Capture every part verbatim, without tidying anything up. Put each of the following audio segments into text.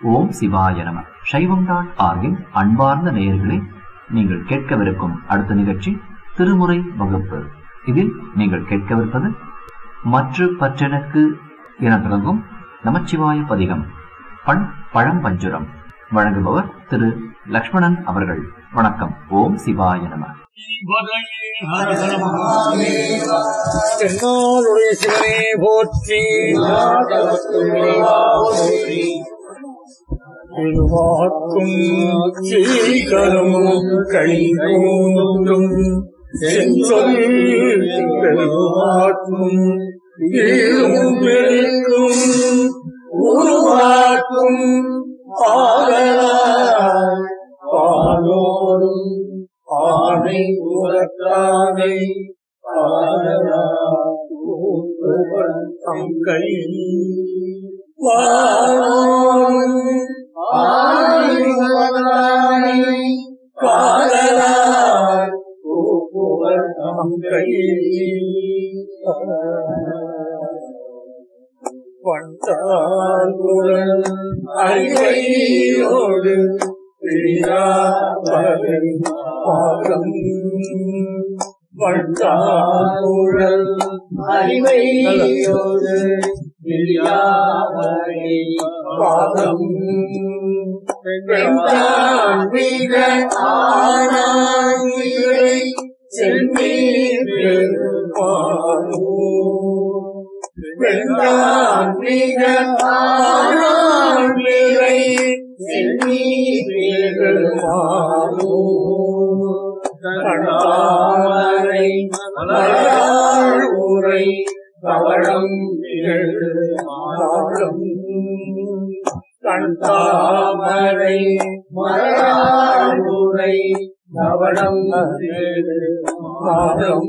ஓம் சிவாய நம. சைவம் டாட் ஆர்கின் அன்பார்ந்த நேயர்களே, நீங்கள் கேட்கவிருக்கும் அடுத்த நிகழ்ச்சி திருமுறை வகுப்பு. இதில் நீங்கள் கேட்கவிருப்பது மற்ற பற்றெனக்கு என தொடங்கும் நமச்சிவாய பதிகம், பண் பழம்பஞ்சுரம். வழங்குபவர் திரு லக்ஷ்மணன் அவர்கள். வணக்கம். ஓம் சிவாய நம. தென்னாளுடைய சிவனே போற்றி, திருவாக்கும் சீக்கரமும் கைகூட்டும் செஞ்சொல் பெருவாக்கும் ஈழும் பெருக்கும் உருவாக்கும் ஆகலாய் பாலோடும் ஆனை உரத்தானை கை பண்டாங்குழல் அறிவையோடு பாகம் பண்டாங்குழல் அறிவையோடு பாகம் மிக ஆனாய் செல்வீர் வென்றான் மிக ஆனாய் செல்வீர் கண்ணாரை மலர் ஊரை கவளம் மாறம் கண்தாமரை மலர் ஊரை கவளம் மாறம்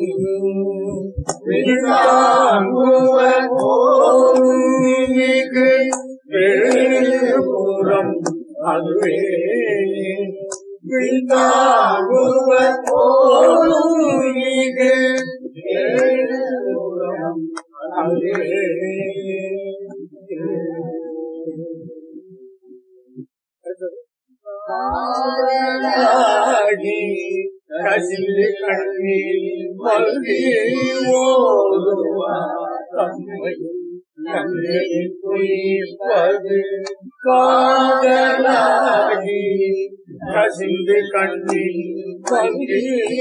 வேறுபுறம் அதுவே கசில் கண்ணீர் மல்கி ஓதுவது காதலாகி கசிந்து கண்ணீர் மல்கி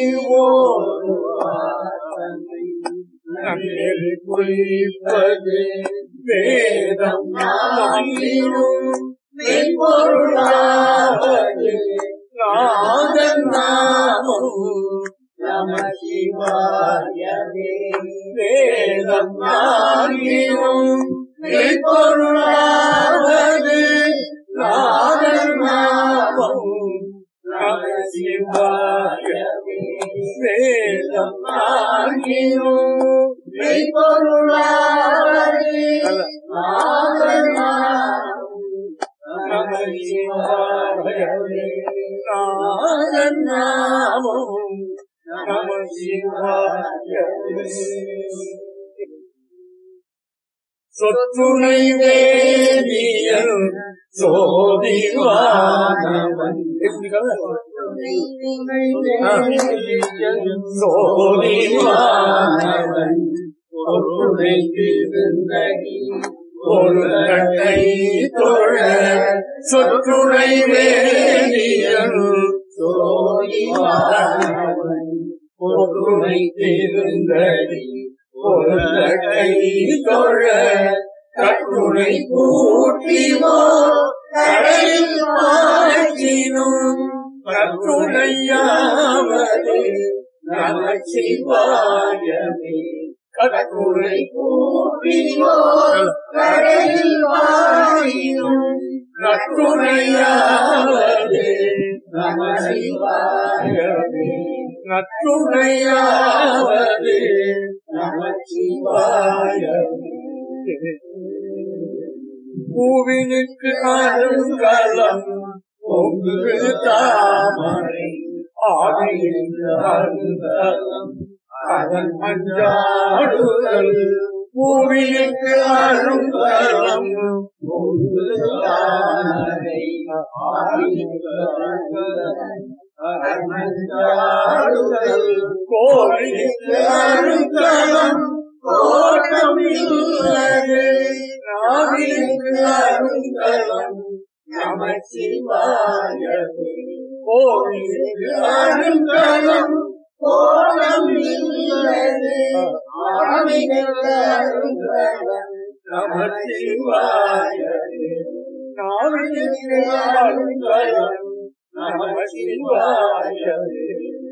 ஓதுவது குறிப்பது வேதம் நாயினும் மெய்பொருளாவது நாதன் நாமம் நம சிவாயவே. வேதம் நாயினும் மெய்பொருளாவது நாதன் நாமம் நம சிவாயவே. வேதம் நாயினும் மெய்பொருளாவது நாதன் நாமம் நம சிவாயவே. நாதன் நாமம் நம சிவாயவே. சொற்றுணை வேதியல் சோதிவானவன் சோதிவானவன் பொருளை திருந்தடி ஒரு கட்டை தொழ சொற்றுணை வேதியல் சோதிவானவன் பொருளை திருந்தடி ஒரு கட்டை தொழ கட்டுரை கூட்டிவோ கடையில் ஆற்றினும் கட்டுரையாவது நம சிவாயவே. கட்டுரை கூட்டிவோ கடையில் ஆற்றினும் கட்டுரையாவது நம சிவாயவே. நற்றுணையாவது நம சிவாயவே. பூவினுக்கு அருங்கலம் பொங்கு தாமரை ஆவியின் அருங்கலம் அதன் அஞ்சாடுதல் பூவினுக்கு அருங்கலம் பொங்கு தாமரை கோவிலுக்கு அருங்கலம் கோட்டம் இல்லது நாவிலுக்கு அருங்கலம் நமசிவாயவே. கோவிலுக்கு அருங்கலம் கோலம் இல்லது நாவிலுக்கு அருங்கலம் நமசிவாயவே. நாவிலுக்கு அருங்கலம் நமசிவாயவே.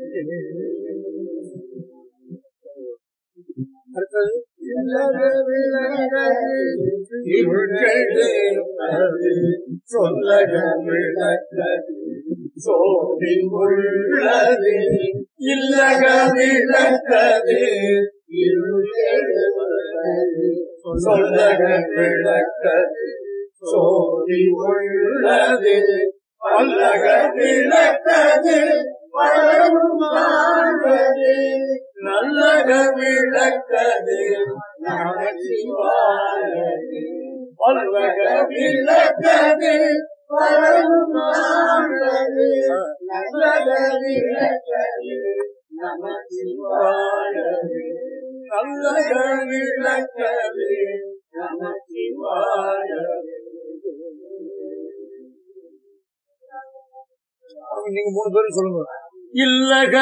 அடுத்தது சொல்லக விளக்கது சோதி உள்ளது இல்லக விளக்கது சொல்லக விளக்கது சோதி உள்ளது அல்லக விளக்கது நல்லக விளக்கது நமசிவாயவே. அல்லக விளக்கது நல்லக விளக்கது நமசிவாயவே. நல்லக விளக்கது நமசிவாயவே. நீங்க மூணு பேரும் சொல்லுங்க. இல்லக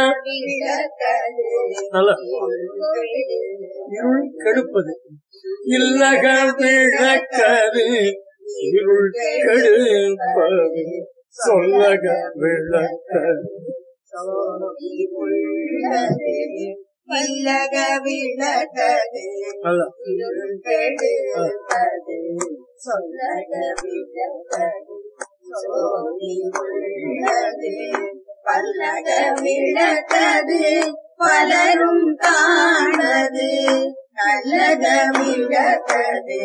நல்ல இருள் கெடுப்பது இல்லக விளக்கது இருள் கெடுப்பது சொல்லக விளக்கது இல்லக விளக்கது இருள் கெடுப்பது சொல்லக விளக்கது சோதி உள்ளது பல்லக விளக்கது பலரும் காணது நல்லக விளக்கது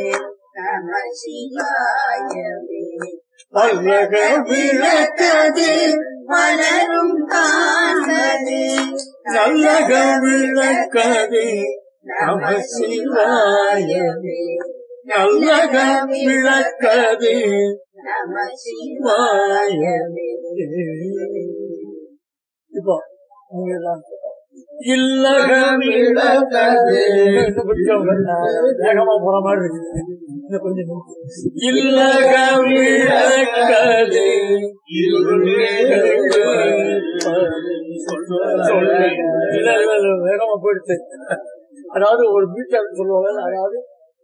நமசிவாயவே. பல்லக விளக்கது பலரும் காணது நல்லக விளக்கது நமசிவாயவே. நல்லக விளக்கது நமசிவாயவே. இப்போ இல்லக விளக்கது வேகமா போற மாதிரி இருக்கு. கொஞ்சம் இல்லக விளக்கது வேகமா போயிடுச்சு. அதாவது ஒரு பீட்டர் சொல்லுவாங்க. அதாவது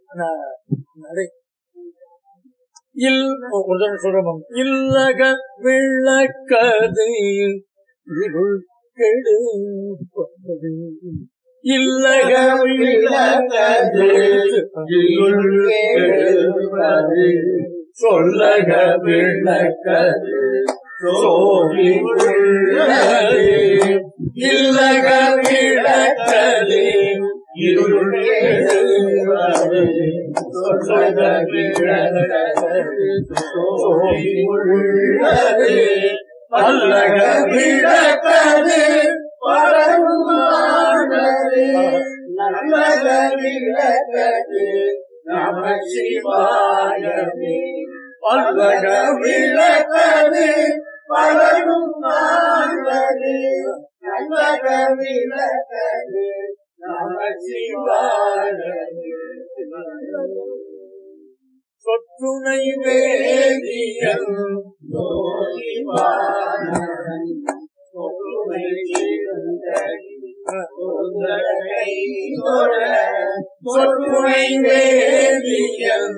சொல்றோம் இல்லக விளக்கது இருள் கெடுப்பது இல்லக விளக்கது இருள் கெடுப்பது சொல்லக விளக்கது சோதி உள்ளது இல்லக விளக்கது இருள் கெடுப்பது சொல்லக விளக்கது சோதி உள்ளது அல்லக விளக்கது பரமானது நல்லக விளக்கது நமசிவாயவே. அல்லக விளக்கது பரமானது நல்லக விளக்கது நமசிவாயவே. சொற்றுணை வேதியன் சொற்றுணை வேதியன்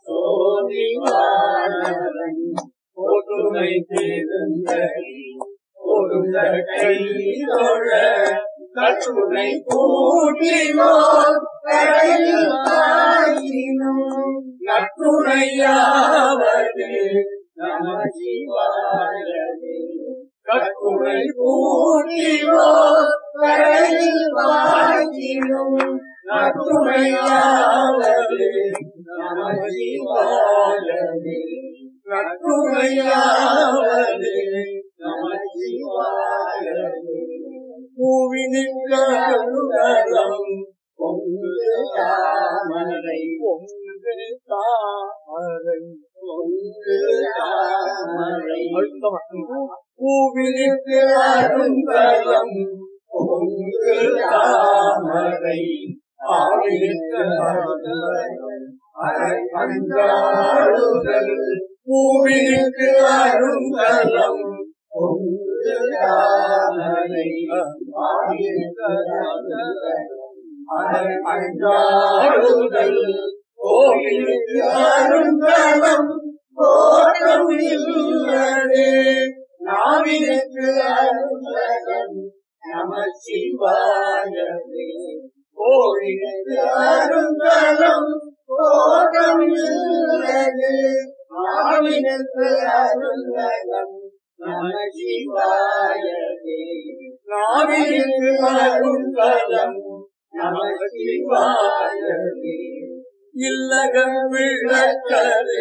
சோதிவானவன் ஒற்றுமை தேர்ந்தறி ஒருங்க கை தொழ கற்றுணை கூட்டினோர் கடையில் ஆயினும் நற்றுணையாவது நமசிவாயவே. கற்றுணை கூட்டினோர் கடையில் ஆயினும் நற்றுணையாவது நமசிவாயவே. நற்றுணையாவது நமசிவாயவே. பூவினிக்கருகலம் பொங்கு தாமரை பொங்கு தாமரை பொங்கு தாமரை பூவினுக்கு அருங்கலம் பொங்கு தாமரை ஆவினுக்கு அருங்காடுதல் பூவினுக்கு அருங்கலம் பொங்கு தாமரை ஆவினுக்கு அருங்காடுதல் கோவிலுக்கு அருங்கலம் கோட்டம் இல்லது நாவினுக்கு அருங்கலம் நம சிவாயவே கோவிலுக்கு அருங்கலம் கோட்டம் இல்லது நாவினுக்கு அருங்கலம் நம சிவாயவே நாவினுக்கு அருங்கலம் நம சிவாயவே இல்லகம் விளக்கது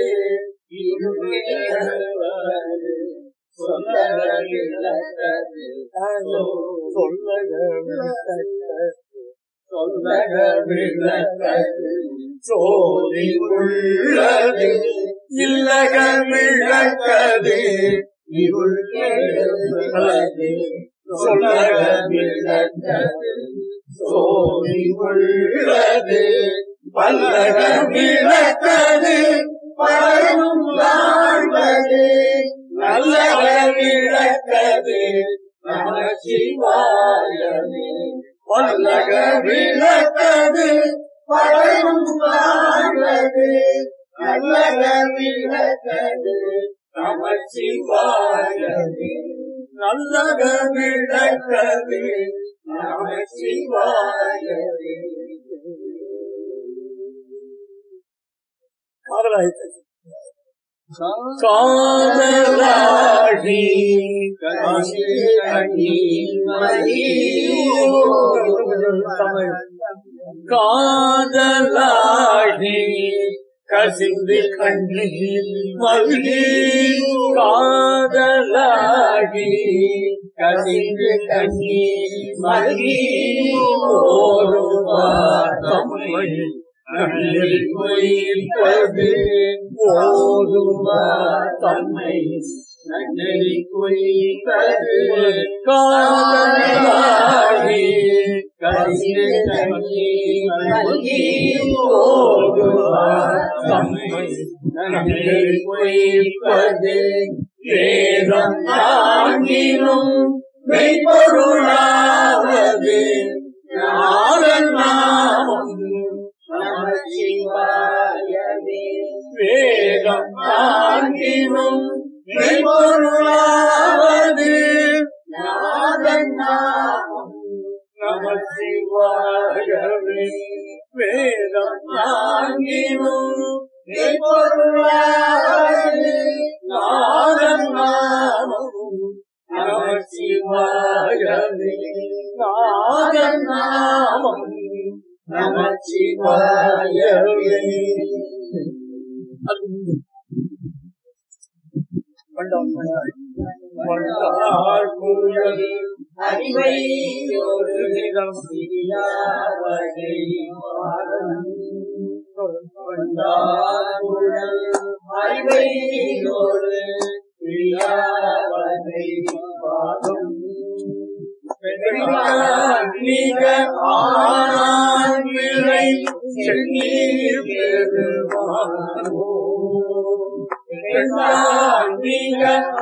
இருளது சொல்லக விளக்கது சொல்லக விளக்கது சொல்லக விளக்கது சோதி உள்ளது இல்லகம் விளக்கது இருளது சொல்லக விளக்கது சோதி உள்ளது பல்லக விளக்கது பலரும் வாழ்வது நல்லக விளக்கது நம சிவாயவே பல்லக விளக்கது பலரும் வாழ்வது நல்லக விளக்கது நம சிவாயவே நல்லக விளக்கது நம சிவாயவே காதலாகி காதலாகி கசிந்து கண்ணீர் மல்கி காதலாகி கசிந்து கண்ணீர் மல்கி ஓடுவார் நன்னெறிப்பது ஓதுமா தம்மை நன்னெறிப்பது காதலாகி கசிந்து கண்ணீர் ஓதுமா தம்மை நன்னெறிப்பது வேதம் தாங்கினும் மெய்ப்பொருளாவது நாதன் நாமம் நம சிவாயவே வேதம் தாங்கினும் மெய்ப்பொருளாவது நாதன் நாமம் நம சிவாயவே வேதம் தாங்கினும் மெய்ப்பொருளாவது நாதன் நாமம் நம சிவாயவே நாதன் நாமம் நம சிவாயவே வண்டார் குழல் அறிவை ஒரு நிறம் சிறியாவகை வண்டார் குழல் அறிவை ஒரு சிறியாவகை பாதம் மிக ஆணை சென்னீர் பெருமானோ மிக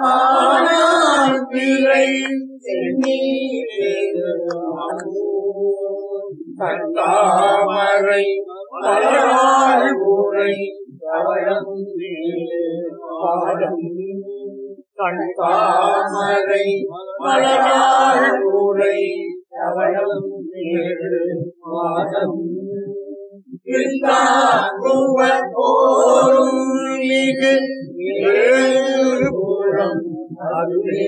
ஆணை சென்னீர் பெருமானோ தாமரை மலராள் ஊரை தவழம் பாதம் தாமரை மலராள் ஊரை தவழம் பாதம் போரும் மிகு ஏழுபுறம் அதுவே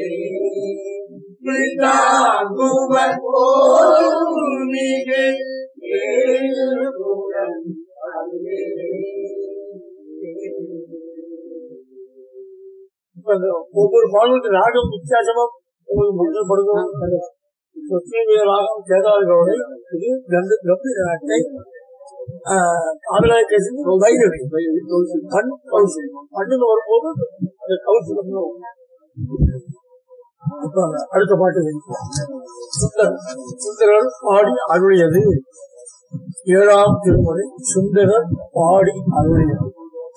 போரும் மிகு ஏழுபுறம் அதுவே ஒவ்வொரு பாடலுக்கு ராகம் வித்தியாசமா உங்களுக்கு மகிழ்ப்படுத்தும் ராகம் கேதார்களோட இது கம்பீர நாட்டை ஆதலாய் வைகவி பண் கௌசி பண்ணுன்னு வரும்போது அந்த கௌசி இப்ப அடுத்த பாட்டு சுந்தரர் சுந்தரர் பாடி அருளியது ஏழாம் திருமுறை சுந்தரர் பாடி அருளியது.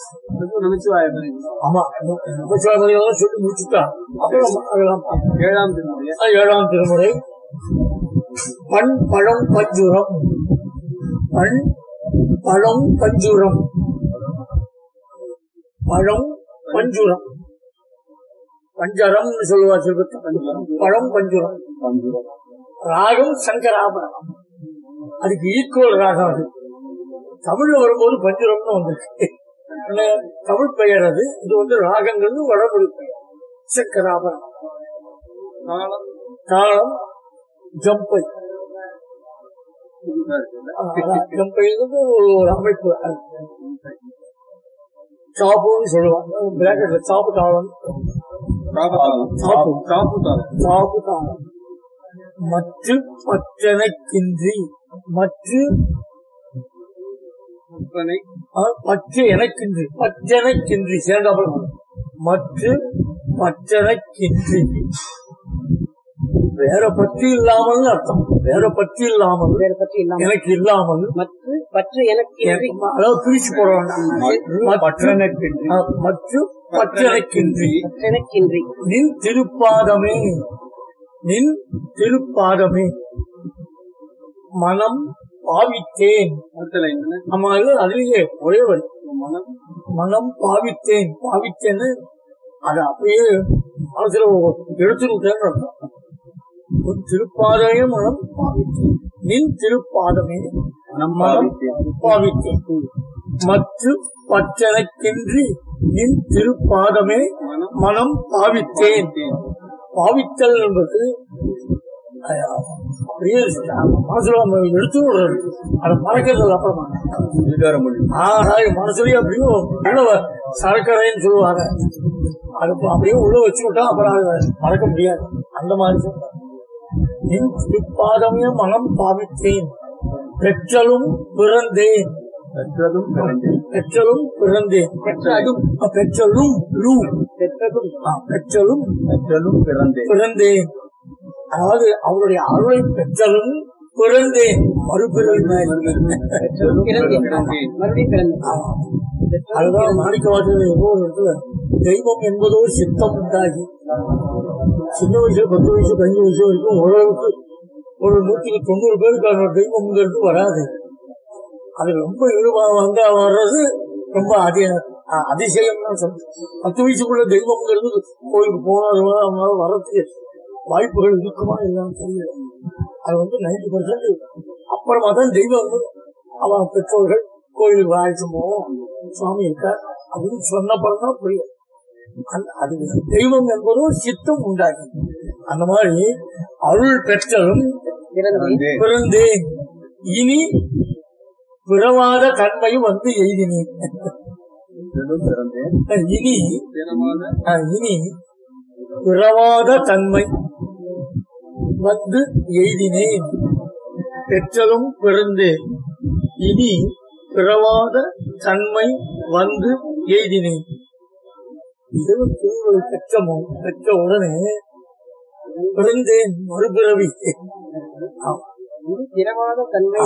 ஆமா நமச்சிவாய சொல்லி முடிச்சுட்டா. அப்புறம் ஏழாம் திருமுறை ஏழாம் திருமுறை பண் பழம் பஞ்சுரம் பண் பழம் பஞ்சுரம் பழம் பஞ்சுரம் பஞ்சரம் சொல்லுவா சிற்பத்தை. பழம் பஞ்சுரம் ராகம் சங்கராபரணம். அதுக்கு ஈக்குவல் ராகம் அது. தமிழ்ல வரும்போது பஞ்சுரம்னு வந்திருக்கு. தமிழ் பெயர் அது. இது வந்து ராகங்கள் வடமொழி பெயர் சங்கராபரணம். தாளம் ஜம்பை. ஜம்பை ஒரு அமைப்பு. சாப்புன்னு சொல்லுவாங்க. பிராக்கெட்ல சாப்பு தாளம். சாப்பு தாளம். மற்ற பற்றனக்கின்றி மற்ற பற்ற எனக்கின்றி பற்றனக்கின்றி சேர்ந்தாமல் மற்ற பற்றனக்கின்றி வேற பற்றி இல்லாமல் அர்த்தம். வேற பற்றி இல்லாமல் வேற பற்றி இல்லாமல் எனக்கு இல்லாமல் பற்று எனக்கு அதாவது பிரிச்சு போட வேண்டாம். மற்ற பற்றனக்கின்றி எனக்கின்றி நின் திருப்பாதமே நின் திருப்பாதமே மனம் பாவித்தேன். ஆமா அதுலயே ஒரே வரி மனம் பாவித்தேன். பாவித்தேன்னு அது அப்படியே மனசுல எடுத்துக்கிட்டேன்னு அர்த்தம். திருப்பாதமே மனம் பாவித்தேன். நின் திருப்பாதமே மனம் பாவித்தேன். மற்ற பற்றனக்கின்றி நின் திருப்பாதமே மனம் பாவித்தேன். பாவித்தல் என்பது அப்படியே மனசுல எடுத்து அதை மறக்கிறது. அப்புறமா மனசுலயே அப்படியும் உள்ள சரக்கரைன்னு சொல்லுவாங்க. அது அப்படியே உள்ள வச்சுக்கிட்டா அப்புறம் அதை மறக்க முடியாது. அந்த மாதிரி சொல்ற நின் திருப்பாதமே மனம் பாவித்தேன். பெற்றலும் பிறந்தேன். பெற்றலும் பெற்றலும் பிறந்தேன். பெற்றலும் பெற்றலும் பெற்றலும் பெற்றலும் பிறந்தேன். அதாவது அவருடைய அருளை பெற்றலும் பிறந்தேன். மறுபிறவி அதுதான் மாணிக்க வாசகர் தெய்வம் என்பதோ சித்தம் உண்டாகி சின்ன வயசுல பத்து வயசு பதினஞ்சு வயசு வரைக்கும் ஓரளவுக்கு ஒரு நூற்றுக்கு தொண்ணூறு பேருக்கான தெய்வம்ங்கிறது வராது. அது ரொம்ப ஈடுபாடு வந்தா வர்றது ரொம்ப அதிக அதிசயம் தான் சொல்றேன். பத்து வயசுக்குள்ள தெய்வம்ங்கிறது கோயிலுக்கு போனது அவங்களால வர்றதுக்கு வாய்ப்புகள் இருக்குமா இல்லைன்னு தெரியல. அது வந்து நைன்டி பர்சன்ட் அப்புறமா தான் தெய்வம் அவன் பெற்றோர்கள் கோயிலுக்கு வாழ்த்து போவோம் சுவாமி இருக்கார் அப்படின்னு சொன்னப்பறம் புரியும். அது தெய்வம் என்பதும் சித்தம் உண்டாகும். அந்த மாதிரி அருள் பெற்றலும் பிறந்தேன். இனி பிறவாத தன்மையும் வந்து எய்தினேன். இனி இனி பிறவாத தன்மை வந்து எய்தினேன். பெற்றலும் பிறந்தேன். இனி பிறவாத தன்மை வந்து எய்தினேன். இது திருவள்ளுவர் பெற்றமோ பெற்ற உடனே பிறந்தேன் மறுபிறவி பிறவாத தன்மை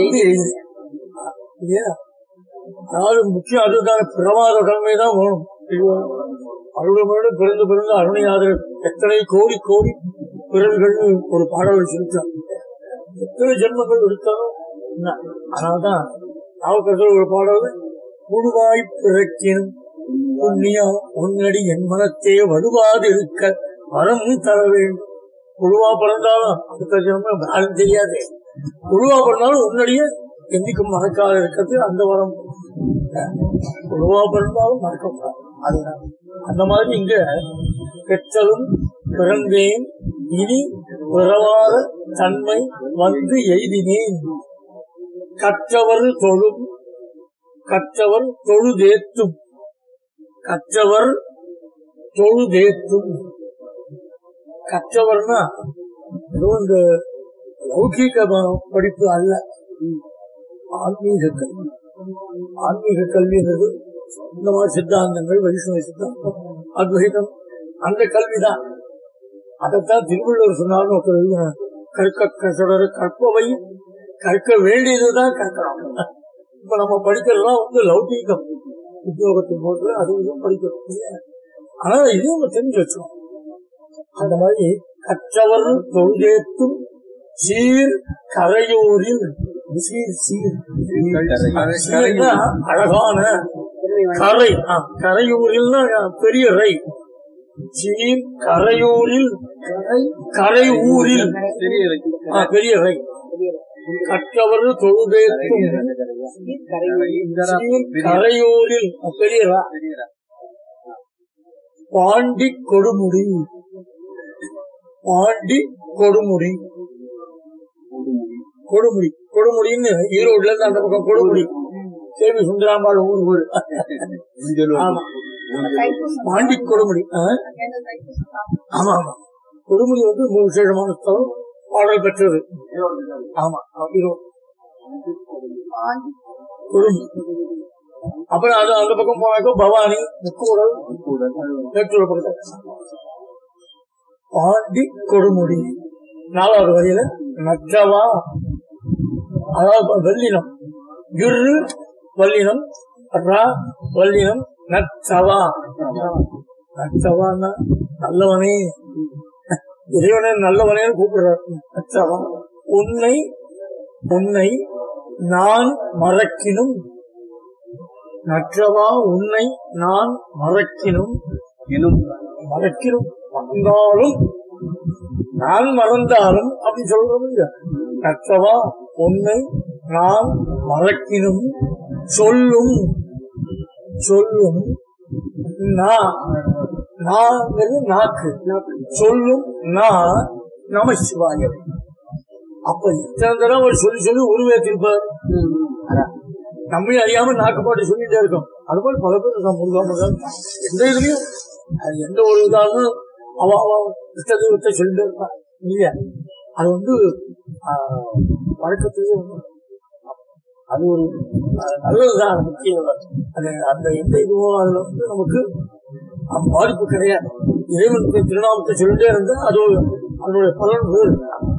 அதாவது முக்கியம் அதுதான். பிறவாத தன்மைதான் வேணும். அருளமேடு பிறந்து பிறந்து அருணையாதர் எத்தனை கோடி கோடி பிறர்கள் ஒரு பாடல் செலுத்தான். எத்தனை ஜென்மங்கள் எடுத்தாலும் அதனால்தான் நாவுக்கரசர் ஒரு பாடல் முழுவாய் பிறக்கினும் புண்ணியா உன்னடி என் மனத்தே வலுவாது இருக்க வரம் தர வேண்டும். குழுவா பிறந்தாலும் அடுத்த ஜென்மம் யாரும் தெரியாது. குழுவா பிறந்தாலும் உன்னடியே என்னைக்கும் மறக்காத இருக்கிறது அந்த வரம். குழுவா பிறந்தாலும் மறக்க அதுதான். அந்த மாதிரி இங்க பெற்றலும் பிறந்தேன். இனி பிறவாத தன்மை வந்து எய்தினேன். கற்றவர் தொழும் கற்றவர் தொழுதேத்தும் கற்றவர் தொழுதேத்தும். கற்றவர்னா ஏதோ இந்த லௌகீக படிப்பு அல்ல, ஆன்மீக கல்வி. ஆன்மீக கல்விங்கிறது இந்த மாதிரி சித்தாந்தங்கள் வைஷ்ணவ சித்தாந்தம் அத்வைதம் அந்த கல்விதான். அதைத்தான் திருவள்ளுவர் சொன்னாலும் கற்க கசடர கற்பவை கற்க வேண்டியதுதான் கற்கணும். இப்ப நம்ம படிக்கிறதுலாம் வந்து லௌகீகம், உத்தியோகத்தின் போது அது இதுவும் படிக்கிறோம். ஆனா இதுவும் நம்ம தெரிஞ்சு வச்சோம். அந்த மாதிரி கற்றவர் தொழுதேத்தும் சீர் கரையூரில் சீர் சீர் அழகான கரை, கரையூரில் பெரிய ரை, சீர் கரையூரில் கரை ஊரில் பெரிய ரை, கற்றவர் தொழுதேத்தும் கரையூரில் பெரிய ரா, பாண்டி கொடுமுடி, பாண்டி கொடுமுடி, கொடுமுடி கொடுமுடின்னு ஈரோடுல இருந்து அந்த பக்கம் கொடுமுடி, கேவி சுந்தராம்பாள் ஊர் ஊர். ஆமா, பாண்டி கொடுமுடி. ஆமா ஆமா, கொடுமுடி வந்து மூணு விசேஷமான ஸ்தலம், பாடல் பெற்றது. ஆமா, ஈரோடு கொடுமுடி. அப்புறம் அது அந்த பக்கம் போனாக்கோ பவானி, முக்கூடல், மேட்டூர் பக்கத்தில் பாண்டி கொடுமுடி. நாலாவது வரையில நற்றவா, அதாவது வெள்ளினம், இரு வல்லினம், ரா வல்லினம், நற்றவா. நற்றவான்னா நல்லவனே, இறைவனே நல்லவனே கூப்பிடுறார். நற்றவா, உன்னை உன்னை நான் மறக்கினும், நற்றவா உன்னை நான் மறக்கினும், மறக்கினும் மறந்தாலும், நான் மறந்தாலும் அப்படி சொல்றது. நற்றவா உன்னை நான் மறக்கினும் சொல்லும், சொல்லும் நாக்கு, சொல்லும் நான் நம சிவாய. அப்ப இத்தனை தடவை அவர் சொல்லி சொல்லி உருவேற்றிருப்பார். நம்ம அறியாம நாக்கு பாட்டு சொல்லிட்டே இருக்கோம். அது போல பல பேர் இருக்கான். முருகா முருகா எந்த இதுலயும் எந்த ஒரு இதாலும் அவ இஷ்ட தெய்வத்தை சொல்லிட்டு இருப்பான் இல்லையா? அது வந்து வழக்கத்துக்கு அது ஒரு நல்லதுதான், முக்கியம். அது அந்த எந்த இதுவோ அதுல வந்து நமக்கு பாதிப்பு கிடையாது. இறைவனுக்கு திருநாமத்தை சொல்லிட்டே இருந்தா அது அதனுடைய பலன் வேறு.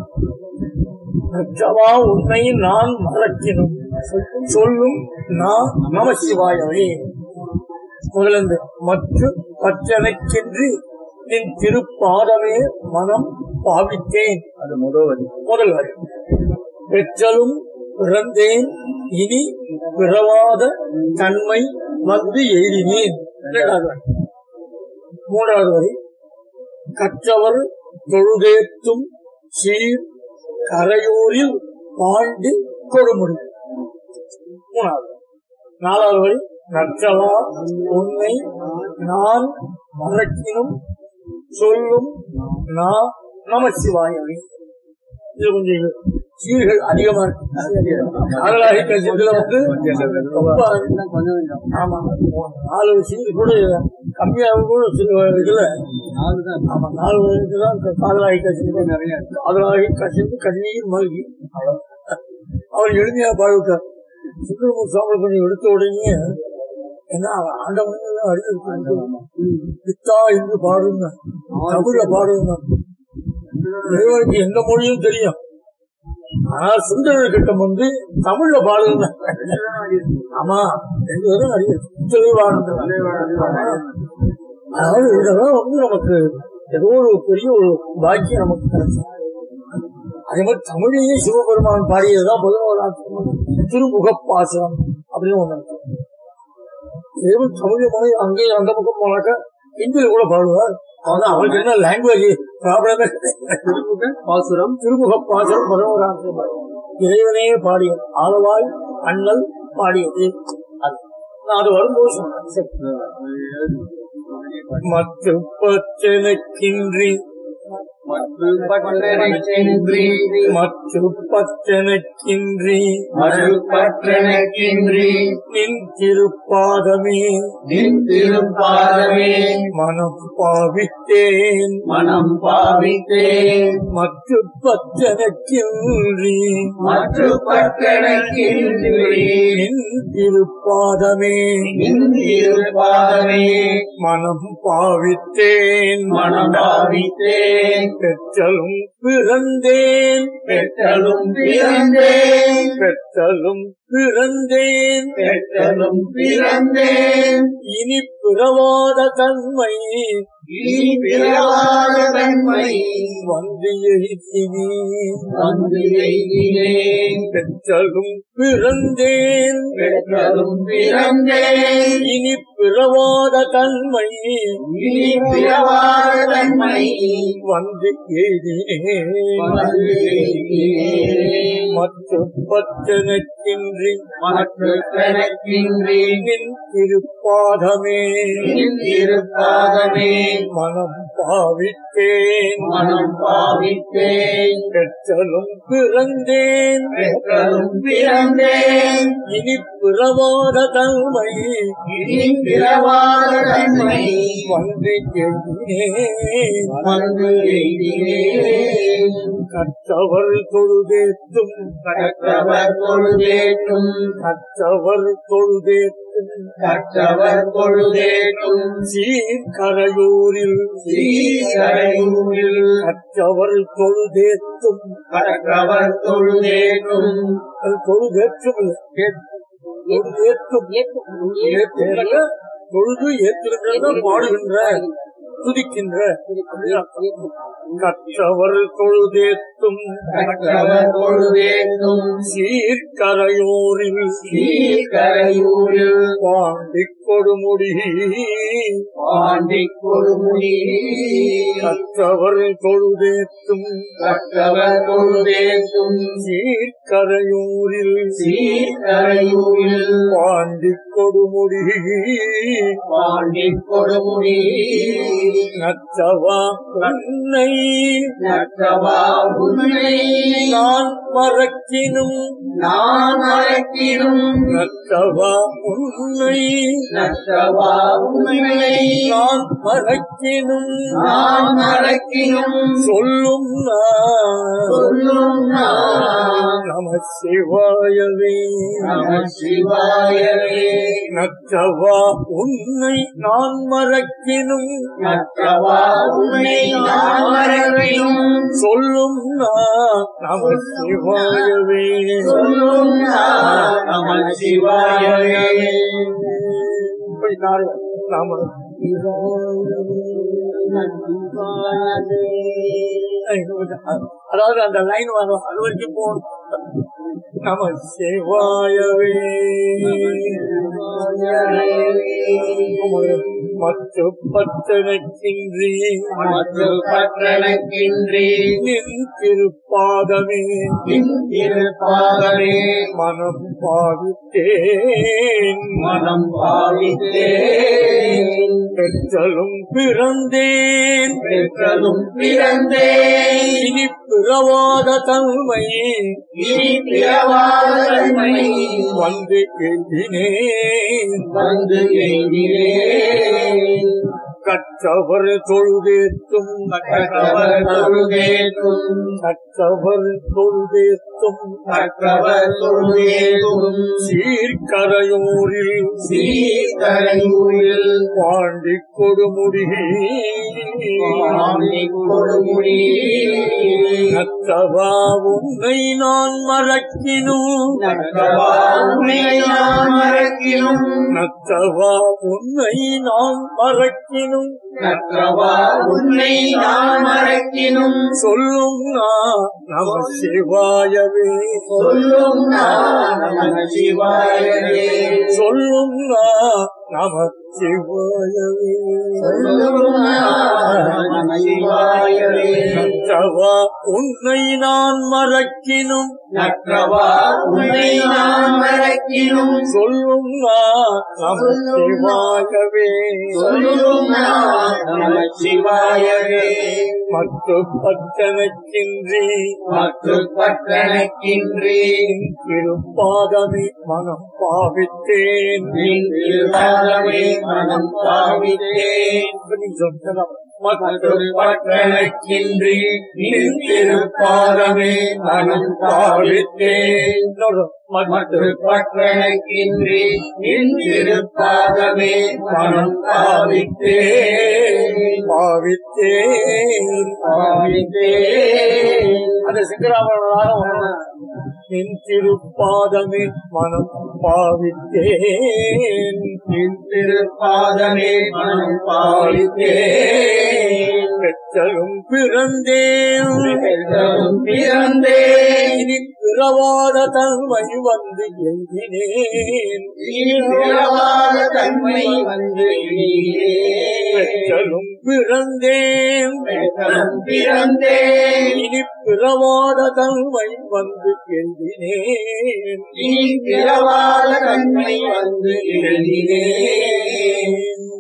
நற்றவா உன்னை நான் மறக்கினும் சொல்லும் நான் நம சிவாயவே. முதலந்து மற்ற பற்றனைக்கென்று என் திருப்பாதமே மனம் பாவித்தேன். அது முதல் முதல் வரி. பெற்றலும் பிறந்தேன் இனி பிறவாத தன்மை வந்து எழுதினேன். மூன்றாவது வரி. கற்றவர் தொழுதேத்தும் சீர் கரையூரில் பாண்டி கொடுமுடி. மூணாவது. நாலாவது வரி. நற்றவா உன்னை நான் மறக்கினும் சொல்லும் நான் நம சிவாயவே. இது கொஞ்சம் சீர்கள் அதிகமா இருக்கு. காதலாகி கட்சியத்துல வந்து ரொம்ப ஆமா நாலு சீர் கூட கம்மியாக கூட சில இதுல ஆமா நாலு வயதுதான் காதலாகி கட்சி நிறைய காதலாகி கட்சி கண்ணீர் மல்கி அவர் எளிமையா பாடுவிட்டார். சுந்தரமூர் சாமி கொஞ்சம் எடுத்த உடனே ஏன்னா ஆண்டவன் அறிவிப்பு பித்தா என்று பாடுங்க, தமிழ்ல பாடுங்க. இறைவனுக்கு எந்த மொழியும் தெரியும். ஆனா சுந்தரர் கிட்டம் வந்து தமிழ்ல பாடுங்க. ஆமா ரெண்டுவரும் அறிவு தெளிவானது. அதாவது இதெல்லாம் வந்து நமக்கு ஏதோ ஒரு பெரிய ஒரு பாக்கியம் நமக்கு கிடைச்சது. அதே மாதிரி தமிழையே சிவபெருமான் பாடியதுதான் பதினோராம் திருமுகப்பாசனம் அப்படின்னு ஒண்ணு இருக்கு. இறைவன் தமிழ் மொழி அங்கேயும் அந்த பக்கம் போனாக்கா ஹிந்தியில கூட பாடுவார். ஆனா அவருக்கு என்ன லாங்குவேஜ் ப்ராப்ளமே பாசுரம் திருமுக பாசுரம் பதினோராம் இறைவனே பாடிய ஆளவாய் அண்ணல் பாடியது. அது வரும்போது சொன்னேன். மற்ற பச்சனக்கின்றி மற்ற பச்சனக்கின்றி மற்ற பச்சனக்கின்றி நின் திருப்பாதமே திருப்பாதமே நின் திருப்பாதமே மனம் பாவித்தேன் மனம் பாவித்தேன் மற்ற பற்றனக்கின்றி மற்ற பற்றனக்கின்றி நின் திருப்பாதமே நின் திருப்பாதமே மனம் பாவித்தேன் மனம் பாவித்தேன் பெற்றலும் பிறந்தேன் பெற்றலும் பிறந்தேன் பெற்றலும் பிறந்தேன் பெற்றலும் பிறந்தேன் இனி பிறவாத தன்மை இனி பிறவாத தன்மை வந்து எய்தினேன் வந்து எய்தினேன் பெற்றலும் பிறந்தேன் பெற்றலும் பிறந்தேன் இனி பிறவாத தன்மை இனி பிறவாத தன்மை வந்து எய்தினேன் வந்து எய்தினேன் மற்ற பற்றனக்கின்றி மற்ற கணக்கின்றி நின் திருப்பாதமே நின் திருப்பாதமே மனம் பாவித்தேன் மனம் பாவித்தேன் பெற்றலும் பிறந்தேன் பெற்றலும் பிறந்தேன் இனி பிறவாத தன்மை இனி பிறவாத தன்மை வந்து எய்தினேன் வந்து எய்தினேன் கற்றவர் தொழுதேத்தும் கற்றவர் பொழுதேற்றும் கற்றவர் தொழுதேத்தும் கற்றவர் பொழுதேற்றும் சீர்கரையூரில் ஸ்ரீகரையூரில் கற்றவர் தொழுதேத்தும் கற்றவர் தொழுதேற்றும் அது தொழுதேற்றும் இல்லை, தொழுதேத்தும் ஏற்றுகின்ற தொழுது ஏற்றுகின்ற பாடுகின்ற துதிக்கின்ற கற்றவர் தொழுதேத்தும் கற்றவர் பொழுதேற்றும் சீர்கரையூரில் ஸ்ரீகரையூரில் பாண்டி கொடுமுடி பாண்டி கொடுமுடி கற்றவர் தொழுதேத்தும் கற்றவர் பொழுதேற்றும் சீர்கரையூரில் ஸ்ரீகரையூரில் பாண்டி கொடுமுடி பாண்டி கொடுமுடி நற்றவா உன்னை நற்றவா உன்னை நான் மறக்கினும் நான் மறக்கினும் நற்றவா உன்னை நற்றவா உன்னை நான் மறக்கினும் நான் மறக்கினும் சொல்லும் நான் சொல்லும் நான் நம சிவாயவே நம சிவாயவே நற்றவா உன்னை நான் மறக்கினும் நற்றவா உன்னை நான் மறக்கினும் சொல்லும் நான் நம சிவாயவே சொல்லும் நான் நம சிவாயவே இப்படி நாள் நாம அதாவது அந்த லைன் வரும் அது வரைக்கும் போகணும். நம சிவாயவே மற்ற பற்றனக்கின்றி மற்ற பற்றனக்கின்றி நின் திருப்பாதமே நின் திருப்பாதமே மனம் பாவித்தேன் மனம் பாவித்தேன் பெற்றலும் பிறந்தேன் பெற்றலும் பிறந்தேன் இனி பிறவாத தன்மை இனி பிறவாத தன்மை வந்து எழுதினேன் வந்து எய்தினேன் கற்றவர் தொழுதேத்தும் கற்றவர் தொழுதேற்றும் கற்றவர் தொழுதேத்தும் கற்றவர் தொழுதேற்றும் சீர்கரையூரில் ஸ்ரீகரையூரில் பாண்டி கொடுமுடி பாண்டி கொடுமுடி நற்றவா உன்னை நான் மறக்கினும் நற்றவா உன்னை நான் மறக்கினும் நற்றவா உன்னை நான் மறக்கினும் நற்றவா உன்னை நான் மறக்கினும் சொல்லும் நான் நம சிவாயவே சொல்லும் நான் நம சிவாயவே சொல்லும் நான் நம சிவாயவே சொல்லும் நான் நம சிவாயவே நற்றவா உன்னை நான் மறக்கினும் நற்றவா உன்னை நான் மறக்கினும் சொல்லும் நான் நமச்சிவாயவே சொல்லும் நான் நமச்சிவாயவே மற்ற பற்றனக்கின்றி மற்ற பற்றனக்கின்றி திருப்பாதமே மனம் பாவித்தேன் திருவாதமே மனம் பாவித்தேன் மற்ற பற்றனக்கின்றி திருப்பாதமே மனம் பாவித்தேன் மற்ற பற்றனக்கின்றி திருப்பாதமே மனம் பாவித்தேன் பாவித்தேன் பாவித்தேன் அந்த சிங்கராமனாக நின் திருப்பாதமே மனம் பாவித்தேன் நின் திருப்பாதமே மனம் பாவித்தேன் பெற்றலும் பிறந்தேன் பெற்றலும் பிறந்தேன் இனி பிறவாத தன்மை வந்து எங்கினேன் பிறவாத தன்மை வந்து பெற்றலும் பிறந்தேன் பெற்றலும் பிறந்தேன் இனி பிறவாத தன்மை வந்து எழுதினேன் இனி பிறவாத தன்மை வந்து எழுதினேன்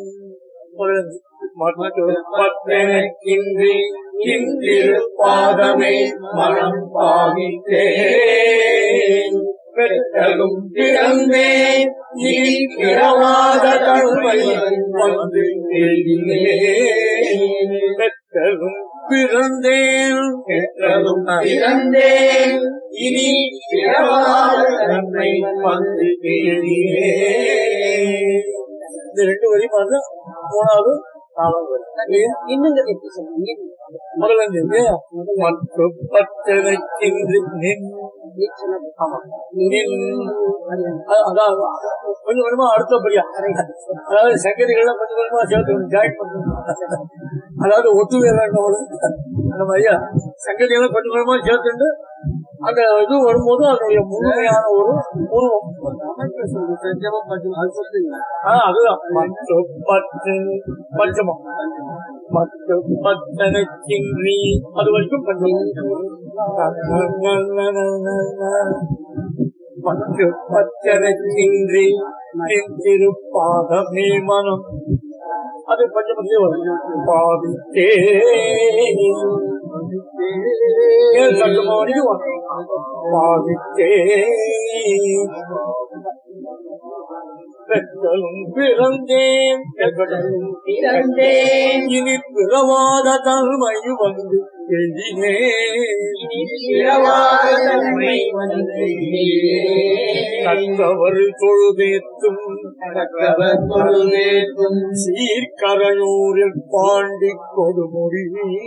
மற்றெனக்கின்றி திருப்பாதமே மனம் பாவித்தேன் பெற்றலும் பிறந்தேன் இனி பிறவாத தன்மை வந்து எழுதினேன் பெற்றலும் பிறந்தேன் பெற்றலும் பிறந்தேன் இனி பிறவாத தன்மை வந்து எழுதினேன். இந்த ரெண்டு வரி பார்த்தா மூணாவது நாலாவது இன்னும் எப்படி சொல்லுங்க முதல்ல மற்ற பற்றனைக்கின்றி நின் அதாவது கொஞ்சம் கொஞ்சமா அடுத்தபடியா அதாவது சங்கதிகள்லாம் கொஞ்சம் கொஞ்சமா சேர்த்து ஜாயின் பண்ணணும். அதாவது ஒத்துவே வேண்டாம் அந்த மாதிரியா சங்கதிகள்லாம் கொஞ்சம் கொஞ்சமா சேர்த்துட்டு அந்த இது வரும்போது அதனுடைய முழுமையான ஒரு உருவம் அதுதான் மற்ற பற்று பஞ்சமம் மற்ற பற்றனைக்கின்றி அது வரைக்கும் பஞ்சமம் மற்ற பற்றனைக்கின்றி திருப்பாதமே மனம் அது பஞ்சமத்திலே வரும் பாவித்தே சட்டமாடி பாவித்தே பெற்றலும் பிறந்தேன் பிறந்தேன் இனி பிறவாத தன்மை வந்து எழுதினேன் பிறவாத தன்மை வந்து கற்றவர் தொழுதேத்தும் கற்றவர் தொழுதேத்தும் சீர்கரையூரில் பாண்டி கொடுமுடி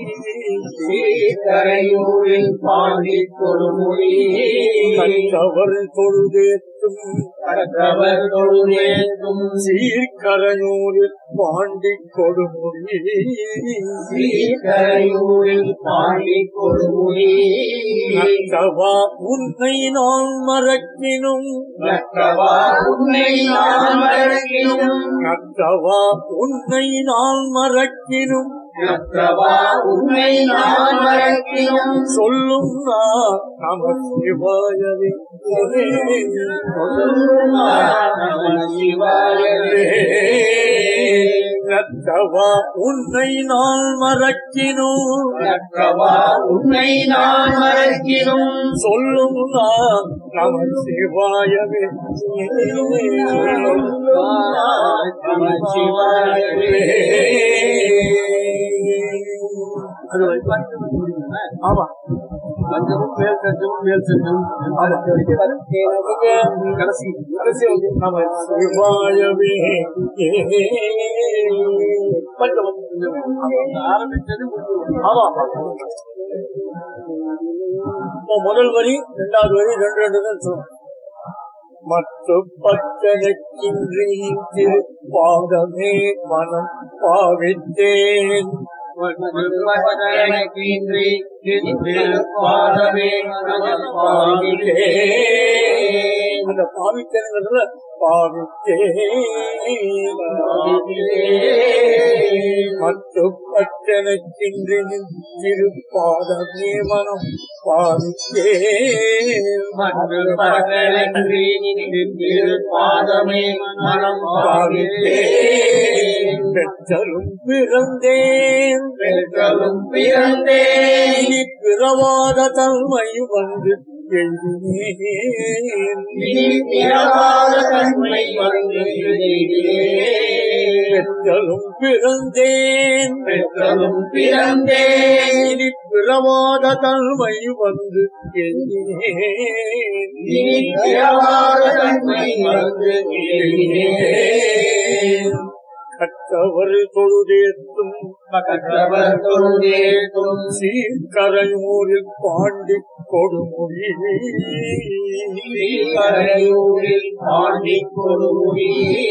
சீர்கரையூரில் பாண்டி கொடுமுடி கற்றவர் தொழுதேத்தும் கற்றவர் தொழுதேத்தும் சீர்கரையூரில் பாண்டி கொடுமுடி சீர்கரையூரில் பாண்டி கொடுமுடி நற்றவா உன்னை நான் மறக்கினும் நற்றவா உன்னை நான் மறக்கினும் நற்றவா உன்னை நான் மறக்கினும் நற்றவா உன்னை நான் மறக்கினும் சொல்லும் நான் நம சிவாயவே சிவாயவே நற்றவா உன்னை நான் மறக்கினும் நற்றவா உன்னை நான் மறக்கினும் சொல்லும் நான் நம சிவாயவே சிவாயவே ஆமா பஞ்சமும் மேல் சஞ்சமும் மேல் சஞ்சமும் கடைசி கடைசி வந்து நம சிவாயவே பஞ்சமம் ஆரம்பிச்சது ஆமா முதல் வரி இரண்டாவது வரி ரெண்டு ரெண்டு தான் சொல்லும். மற்ற பற்றனக்கின்றி திருப்பாதமே மனம் பாவித்தேன் திருப்பாதமே மனம் பாவித்தேன் அந்த பாவித்தேங்கிறதுல பாவித்தே மட்டுப்பற்றனக்கின்று திருப்பாதமே மனம் பாவித்தே பாதமே மனம் பாவித்தே பெற்றலும் பிறந்தேன் பெற்றலும் பிறந்தேன் இனி பிறவாத தன்மை வந்து எழுதினேன் பிறவாத தன்மை வந்து பெற்றலும் பிறந்தேன் பெற்றலும் பிறந்தேன் இனி பிறவாத தன்மை வந்து எழுதினேன் பிறவாத தன்மை வந்து கற்றவர் தொழுதேத்தும் கற்றவர் தொழுதேத்தும் சீர்கரையூரில் பாண்டி கொடுமொழி கரையூரில் பாண்டி கொடுமொழி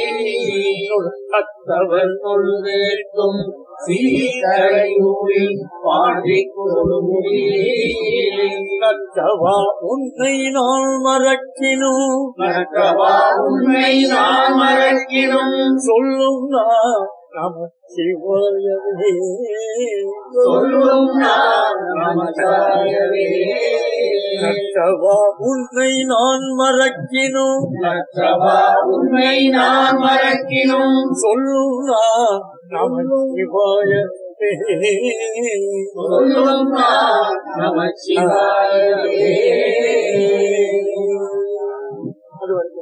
கற்றவர் தொழுதேத்தும் சீர்கரையூரில் பாண்டி கொடுமொழி கற்றவா உன்னை நான் மறக்கினும் மறக்கவா உண்மை நான் மறக்கினும் சொல்லும் நான் நம சிவாயவே சொல்லும் நான் நமதாயவே கற்றவா உன்னை நான் மறக்கினும் மற்றவா உண்மை நான் மறக்கினும் சொல்லும் நான் நம சிவாயவே சொல்லும் நான் நம சிவாயவே அது